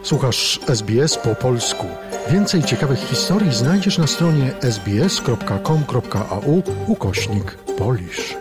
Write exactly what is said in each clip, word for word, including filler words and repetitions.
Słuchasz S B S po polsku. Więcej ciekawych historii znajdziesz na stronie sbs.com.au ukośnik Polish.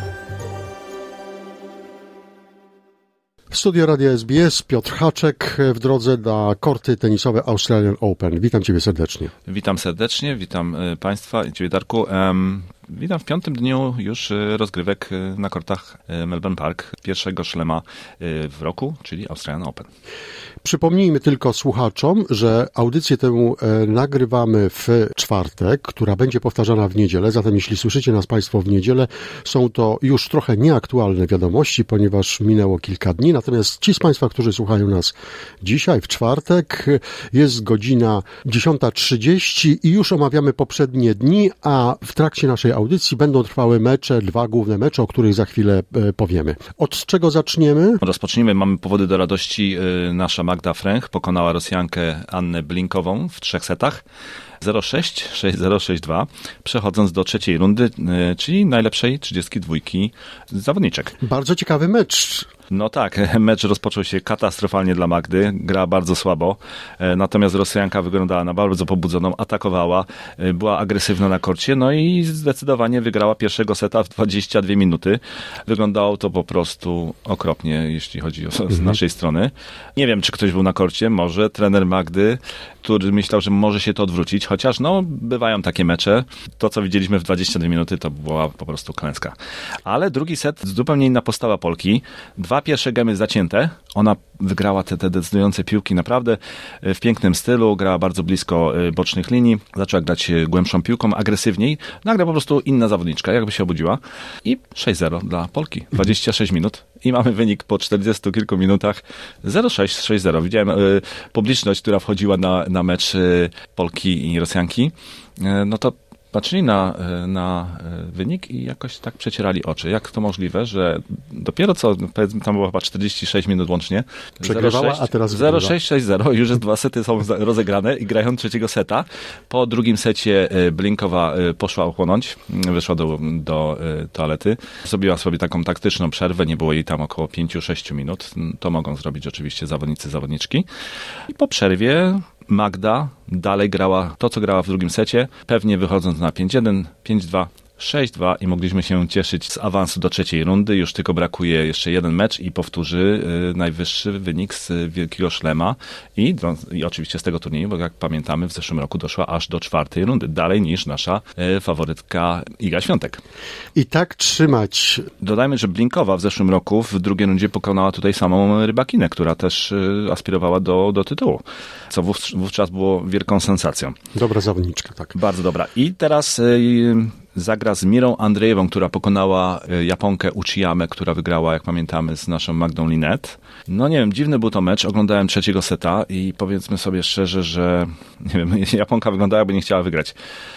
W studio Radia S B S Piotr Haczek w drodze na korty tenisowe Australian Open. Witam Ciebie serdecznie. Witam serdecznie, witam Państwa i Ciebie, Darku. Um, witam w piątym dniu już rozgrywek na kortach Melbourne Park, pierwszego szlema w roku, czyli Australian Open. Przypomnijmy tylko słuchaczom, że audycję tę nagrywamy w czwartek, która będzie powtarzana w niedzielę, zatem jeśli słyszycie nas Państwo w niedzielę, są to już trochę nieaktualne wiadomości, ponieważ minęło kilka dni, natomiast ci z Państwa, którzy słuchają nas dzisiaj, w czwartek, jest godzina dziesiąta trzydzieści i już omawiamy poprzednie dni, a w trakcie naszej audycji będą trwały mecze, dwa główne mecze, o których za chwilę powiemy. Od czego zaczniemy? Rozpocznijmy, mamy powody do radości. Nasza Magda Fręch pokonała Rosjankę Annę Blinkową w trzech setach. zero sześć, sześć zero, sześć dwa, przechodząc do trzeciej rundy, czyli najlepszej trzydziestki dwójki zawodniczek. Bardzo ciekawy mecz. No tak, mecz rozpoczął się katastrofalnie dla Magdy, grała bardzo słabo, natomiast Rosjanka wyglądała na bardzo pobudzoną, atakowała, była agresywna na korcie, no i zdecydowanie wygrała pierwszego seta w dwadzieścia dwie minuty. Wyglądało to po prostu okropnie, jeśli chodzi o z mhm. naszej strony. Nie wiem, czy ktoś był na korcie, może trener Magdy, który myślał, że może się to odwrócić, chociaż no, bywają takie mecze. To, co widzieliśmy w dwadzieścia dwie minuty, to była po prostu klęska. Ale drugi set, zupełnie inna postawa Polki. Dwa pierwsze gemy zacięte. Ona wygrała te, te decydujące piłki naprawdę w pięknym stylu, grała bardzo blisko bocznych linii, zaczęła grać głębszą piłką, agresywniej. Nagle po prostu inna zawodniczka, jakby się obudziła. I sześć zero dla Polki. dwadzieścia sześć minut. I mamy wynik po czterdziestu kilku minutach zero sześć, sześć zero. Widziałem y, publiczność, która wchodziła na, na mecz y, Polki i Rosjanki. Y, no to patrzyli na, na wynik i jakoś tak przecierali oczy. Jak to możliwe, że dopiero co, powiedzmy, tam było chyba czterdzieści sześć minut łącznie. Przegrywała, a teraz zero sześć, sześć zero. Już jest dwa sety są rozegrane i grają trzeciego seta. Po drugim secie Blinkowa poszła ochłonąć, wyszła do, do toalety. Zrobiła sobie taką taktyczną przerwę, nie było jej tam około pięć sześć minut. To mogą zrobić oczywiście zawodnicy, zawodniczki. I po przerwie Magda dalej grała to, co grała w drugim secie, pewnie wychodząc na pięć jeden, pięć dwa, sześć dwa i mogliśmy się cieszyć z awansu do trzeciej rundy. Już tylko brakuje jeszcze jeden mecz i powtórzy y, najwyższy wynik z Wielkiego Szlema i, i oczywiście z tego turnieju, bo jak pamiętamy w zeszłym roku doszła aż do czwartej rundy. Dalej niż nasza y, faworytka Iga Świątek. I tak trzymać. Dodajmy, że Blinkowa w zeszłym roku w drugiej rundzie pokonała tutaj samą Rybakinę, która też y, aspirowała do, do tytułu, co wów, wówczas było wielką sensacją. Dobra zawodniczka, tak. Bardzo dobra. I teraz y, zagra z Mirą Andrzejewą, która pokonała Japonkę Uchiyamę, która wygrała, jak pamiętamy, z naszą Magdą Linette. No nie wiem, dziwny był to mecz. Oglądałem trzeciego seta i powiedzmy sobie szczerze, że nie wiem, Japonka wyglądała, jakby nie chciała wygrać.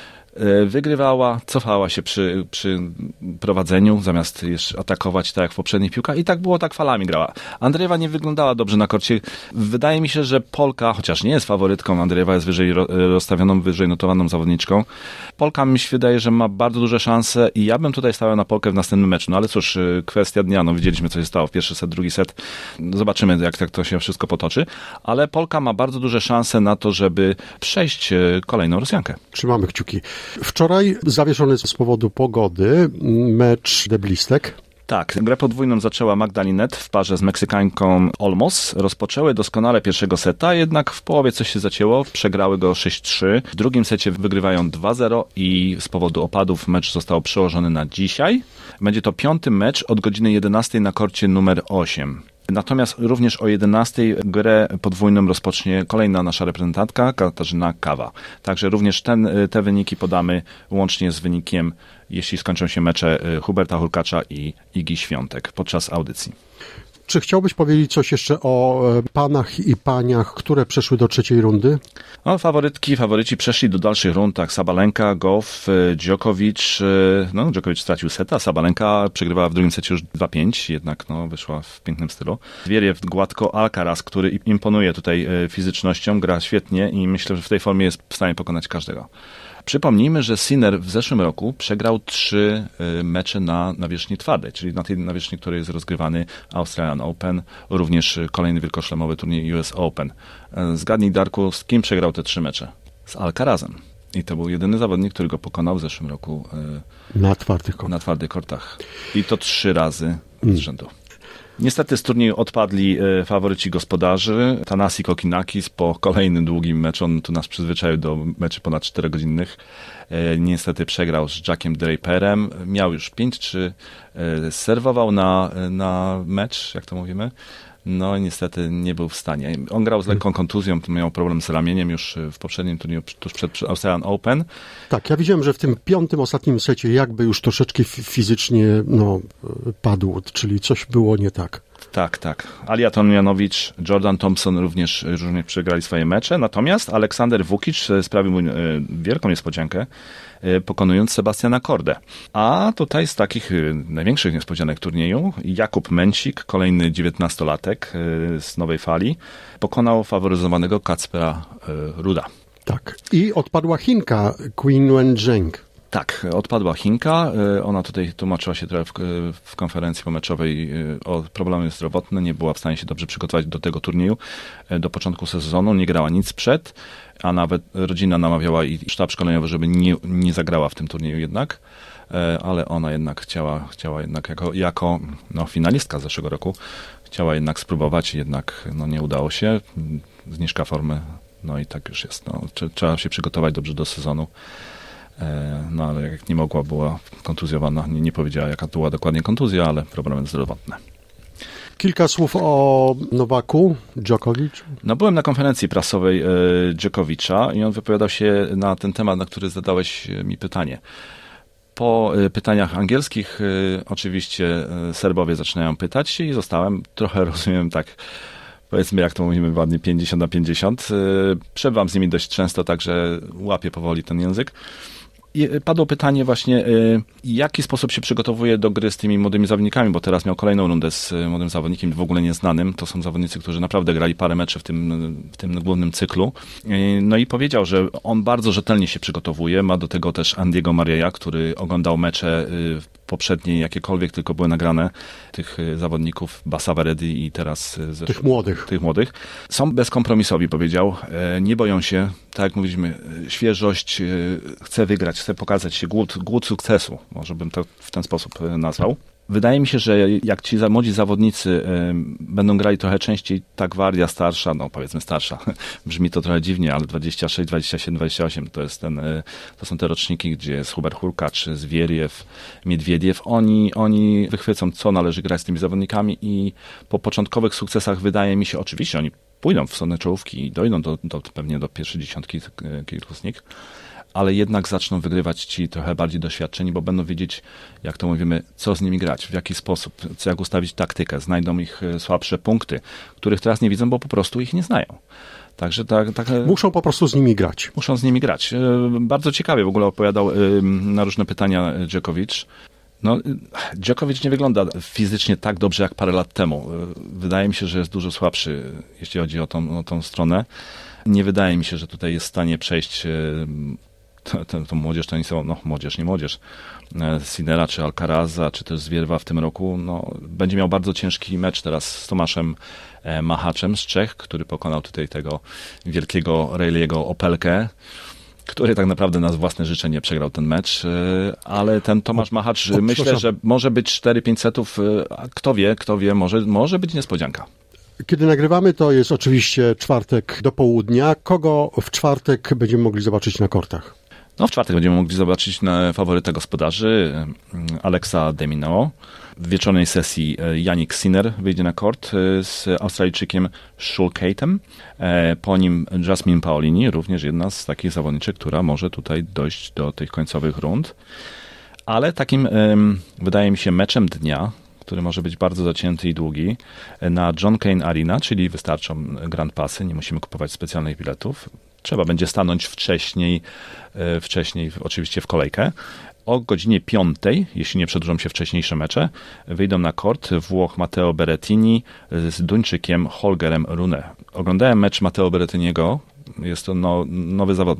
Wygrywała, cofała się przy, przy prowadzeniu, zamiast jeszcze atakować tak jak w poprzednich piłkach i tak było, tak falami grała. Andrzejewa nie wyglądała dobrze na korcie. Wydaje mi się, że Polka, chociaż nie jest faworytką, Andrzejewa jest wyżej rozstawioną, wyżej notowaną zawodniczką. Polka mi się wydaje, że ma bardzo duże szanse i ja bym tutaj stawiał na Polkę w następnym meczu. No ale cóż, kwestia dnia, no widzieliśmy, co się stało w pierwszy set, drugi set. Zobaczymy, jak, jak to się wszystko potoczy. Ale Polka ma bardzo duże szanse na to, żeby przejść kolejną Rosjankę. Trzymamy kciuki. Wczoraj zawieszony z powodu pogody mecz deblistek. Tak, grę podwójną zaczęła Magda Linette w parze z Meksykańką Olmos. Rozpoczęły doskonale pierwszego seta, jednak w połowie coś się zacięło, przegrały go sześć trzy. W drugim secie wygrywają dwa zero i z powodu opadów mecz został przełożony na dzisiaj. Będzie to piąty mecz od godziny jedenastej na korcie numer osiem. Natomiast również o jedenastej grę podwójną rozpocznie kolejna nasza reprezentantka, Katarzyna Kawa. Także również ten, te wyniki podamy łącznie z wynikiem, jeśli skończą się mecze Huberta Hurkacza i Igi Świątek podczas audycji. Czy chciałbyś powiedzieć coś jeszcze o panach i paniach, które przeszły do trzeciej rundy? No, faworytki, faworyci przeszli do dalszych rund, tak, Sabalenka, Goff, Djokovic, no, Djokovic stracił seta, Sabalenka przegrywała w drugim secie już dwa pięć, jednak no, wyszła w pięknym stylu. Zwieriew gładko, Alcaraz, który imponuje tutaj fizycznością, gra świetnie i myślę, że w tej formie jest w stanie pokonać każdego. Przypomnijmy, że Sinner w zeszłym roku przegrał trzy mecze na nawierzchni twardej, czyli na tej nawierzchni, której jest rozgrywany Australian Open, również kolejny wielkoszlemowy turniej U S Open. Zgadnij, Darku, z kim przegrał te trzy mecze? Z Alcarazem. I to był jedyny zawodnik, który go pokonał w zeszłym roku na twardych kortach. Na twardych kortach. I to trzy razy z rzędu. Niestety z turnieju odpadli e, faworyci gospodarzy. Thanasi Kokinakis po kolejnym długim meczu, on tu nas przyzwyczaił do meczy ponad czterogodzinnych. E, niestety przegrał z Jackiem Draperem. Miał już pięć trzy, e, serwował na, na mecz, jak to mówimy. No niestety nie był w stanie. On grał z lekką kontuzją, miał problem z ramieniem już w poprzednim turnieju, tuż przed Australian Open. Tak, ja widziałem, że w tym piątym, ostatnim secie jakby już troszeczkę fizycznie no, padł, czyli coś było nie tak. Tak, tak. Alija Tomjanowicz, Jordan Thompson również różnie przegrali swoje mecze, natomiast Aleksander Vukic sprawił wielką niespodziankę, pokonując Sebastiana Kordę. A tutaj z takich największych niespodzianek turnieju Jakub Męcik, kolejny dziewiętnastolatek z nowej fali, pokonał faworyzowanego Kacpera Ruda. Tak. I odpadła Chinka Qin Wenzheng. Tak, odpadła Chinka. Ona tutaj tłumaczyła się trochę w, w konferencji pomeczowej o problemy zdrowotne. Nie była w stanie się dobrze przygotować do tego turnieju. Do początku sezonu nie grała nic przed, a nawet rodzina namawiała i sztab szkoleniowy, żeby nie, nie zagrała w tym turnieju jednak. Ale ona jednak chciała, chciała jednak jako, jako no, finalistka z zeszłego roku, chciała jednak spróbować, jednak no, nie udało się. Zniżka formy, no i tak już jest. No, trzeba się przygotować dobrze do sezonu. No ale jak nie mogła, była kontuzjowana. Nie, nie powiedziała, jaka to była dokładnie kontuzja, ale problemy zdrowotne. Kilka słów o Nowaku Djokovic. No byłem na konferencji prasowej e, Djokovicza i on wypowiadał się na ten temat, na który zadałeś mi pytanie. Po e, pytaniach angielskich e, oczywiście e, Serbowie zaczynają pytać i zostałem trochę, rozumiem, tak powiedzmy, jak to mówimy ładnie, pięćdziesiąt na pięćdziesiąt. E, przebywam z nimi dość często, także łapię powoli ten język. I padło pytanie właśnie, w jaki sposób się przygotowuje do gry z tymi młodymi zawodnikami, bo teraz miał kolejną rundę z młodym zawodnikiem w ogóle nieznanym. To są zawodnicy, którzy naprawdę grali parę meczy w tym, w tym głównym cyklu. No i powiedział, że on bardzo rzetelnie się przygotowuje. Ma do tego też Andiego Mariaja, który oglądał mecze poprzednie, jakiekolwiek tylko były nagrane, tych zawodników, Basaveredy i teraz... Zresztą, tych młodych. Tych młodych. Są bezkompromisowi, powiedział. Nie boją się, tak jak mówiliśmy, świeżość, chce wygrać, chce pokazać się, głód, głód sukcesu, może bym to w ten sposób nazwał. Wydaje mi się, że jak ci za, młodzi zawodnicy y, będą grali trochę częściej, ta gwardia starsza, no powiedzmy starsza, brzmi to trochę dziwnie, ale dwadzieścia sześć, dwadzieścia siedem, dwadzieścia osiem to jest ten, y, to są te roczniki, gdzie jest Hubert Hurkacz, Zwieriew, Miedwiediew, oni, oni wychwycą, co należy grać z tymi zawodnikami i po początkowych sukcesach wydaje mi się, oczywiście oni pójdą w stronę czołówki i dojdą do, do, pewnie do pierwszej dziesiątki kilku z nich, ale jednak zaczną wygrywać ci trochę bardziej doświadczeni, bo będą wiedzieć, jak to mówimy, co z nimi grać, w jaki sposób, co, jak ustawić taktykę, znajdą ich słabsze punkty, których teraz nie widzą, bo po prostu ich nie znają. Także tak, tak, muszą po prostu z nimi grać. Muszą z nimi grać. Bardzo ciekawie w ogóle opowiadał na różne pytania Djokovic. No, Djokovic nie wygląda fizycznie tak dobrze jak parę lat temu. Wydaje mi się, że jest dużo słabszy, jeśli chodzi o tą, o tą stronę. Nie wydaje mi się, że tutaj jest w stanie przejść tą, tą młodzież, to nie są, no młodzież, nie młodzież, Sinnera czy Alcaraza, czy też Zwierwa w tym roku. No, będzie miał bardzo ciężki mecz teraz z Tomaszem Machaczem z Czech, który pokonał tutaj tego wielkiego Reilly'ego Opelkę, który tak naprawdę na własne życzenie przegrał ten mecz, ale ten Tomasz Machacz, o, myślę, że może być cztery pięć setów, a kto wie, kto wie, może, może być niespodzianka. Kiedy nagrywamy, to jest oczywiście czwartek do południa. Kogo w czwartek będziemy mogli zobaczyć na kortach? No w czwartek będziemy mogli zobaczyć na faworyta gospodarzy Alexa de Minaur. W wieczornej sesji Jannik Sinner wyjdzie na kort z Australijczykiem Schulkatem. Po nim Jasmine Paolini, również jedna z takich zawodniczek, która może tutaj dojść do tych końcowych rund. Ale takim, wydaje mi się, meczem dnia, który może być bardzo zacięty i długi, na John Cain Arena, czyli wystarczą Grand Passy, nie musimy kupować specjalnych biletów. Trzeba będzie stanąć wcześniej, wcześniej oczywiście w kolejkę. O godzinie piątej, jeśli nie przedłużą się wcześniejsze mecze, wyjdą na kort Włoch Matteo Berrettini z Duńczykiem Holgerem Rune. Oglądałem mecz Matteo Berrettiniego, jest to no, nowy zawodnik.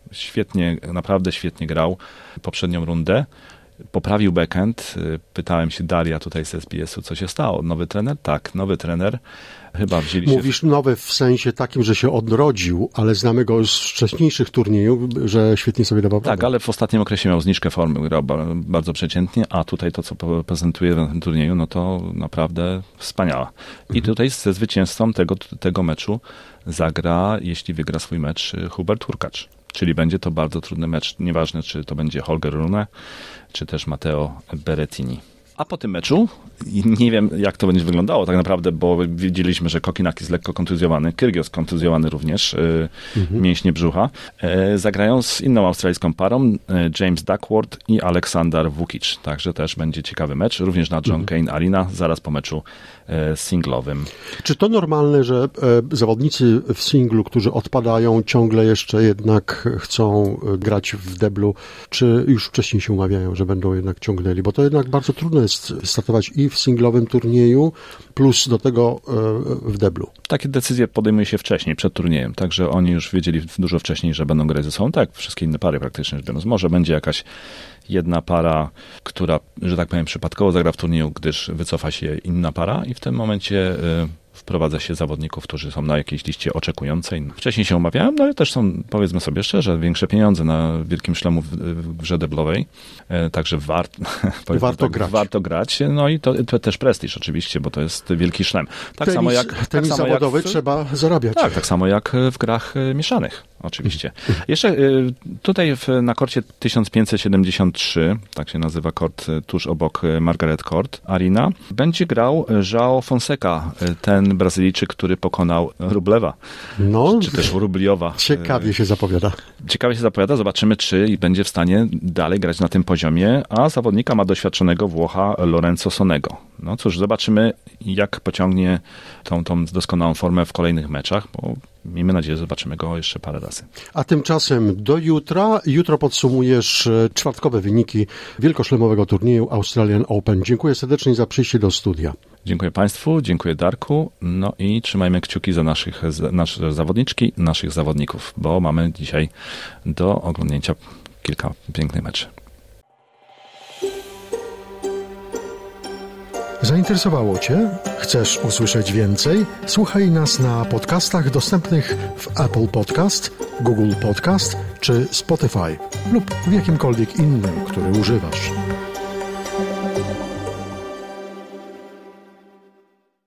Świetnie, naprawdę świetnie grał poprzednią rundę. Poprawił backhand. Pytałem się Daria tutaj z S B S-u, co się stało. Nowy trener? Tak, nowy trener. Chyba wzięli się... Mówisz nowy w sensie takim, że się odrodził, ale znamy go z wcześniejszych turniejów, że świetnie sobie dawał. Tak, ale w ostatnim okresie miał zniżkę formy, grał bardzo przeciętnie, a tutaj to, co prezentuje w tym turnieju, no to naprawdę wspaniała. I mhm. tutaj ze zwycięzcą tego, tego meczu zagra, jeśli wygra swój mecz, Hubert Hurkacz. Czyli będzie to bardzo trudny mecz. Nieważne, czy to będzie Holger Rune, czy też Matteo Berrettini. A po tym meczu, nie wiem jak to będzie wyglądało tak naprawdę, bo widzieliśmy, że Kokinakis jest lekko kontuzjowany, Kyrgios kontuzjowany również, yy, mhm. mięśnie brzucha. Yy, zagrają z inną australijską parą, yy, James Duckworth i Aleksander Vukic. Także też będzie ciekawy mecz, również na John mhm. Cain Arena, zaraz po meczu yy, singlowym. Czy to normalne, że yy, zawodnicy w singlu, którzy odpadają, ciągle jeszcze jednak chcą yy, grać w deblu, czy już wcześniej się umawiają, że będą jednak ciągnęli? Bo to jednak bardzo trudno jest startować i w singlowym turnieju, plus do tego e, w deblu. Takie decyzje podejmuje się wcześniej, przed turniejem, także oni już wiedzieli dużo wcześniej, że będą grać ze sobą, tak, wszystkie inne pary praktycznie rzecz biorąc. Może będzie jakaś jedna para, która, że tak powiem, przypadkowo zagra w turnieju, gdyż wycofa się inna para i w tym momencie y, wprowadza się zawodników, którzy są na jakiejś liście oczekującej. Wcześniej się umawiałem, no ale też są, powiedzmy sobie szczerze, większe pieniądze na Wielkim Szlemu w, w grze deblowej, e, także wart, warto, tak, grać. warto grać. No i to, to też prestiż oczywiście, bo to jest Wielki Szlem. Tak tenis, samo jak tenis tak samo zawodowy jak w, trzeba zarabiać. Tak, tak samo jak w grach mieszanych, oczywiście. Jeszcze tutaj w, na korcie tysiąc pięćset siedemdziesiąt trzy, tak się nazywa kort tuż obok Margaret Court Arena, będzie grał João Fonseca, ten Brazylijczyk, który pokonał Rublewa, no, czy, czy też Rubliowa. Ciekawie się zapowiada. Ciekawie się zapowiada. Zobaczymy, czy będzie w stanie dalej grać na tym poziomie, a zawodnika ma doświadczonego Włocha Lorenzo Sonego. No cóż, zobaczymy, jak pociągnie tą, tą doskonałą formę w kolejnych meczach, bo miejmy nadzieję, że zobaczymy go jeszcze parę razy. A tymczasem do jutra. Jutro podsumujesz czwartkowe wyniki wielkoszlemowego turnieju Australian Open. Dziękuję serdecznie za przyjście do studia. Dziękuję Państwu, dziękuję Darku, no i trzymajmy kciuki za naszych, nasze zawodniczki, naszych zawodników, bo mamy dzisiaj do oglądnięcia kilka pięknych meczy. Zainteresowało Cię? Chcesz usłyszeć więcej? Słuchaj nas na podcastach dostępnych w Apple Podcast, Google Podcast czy Spotify lub w jakimkolwiek innym, który używasz.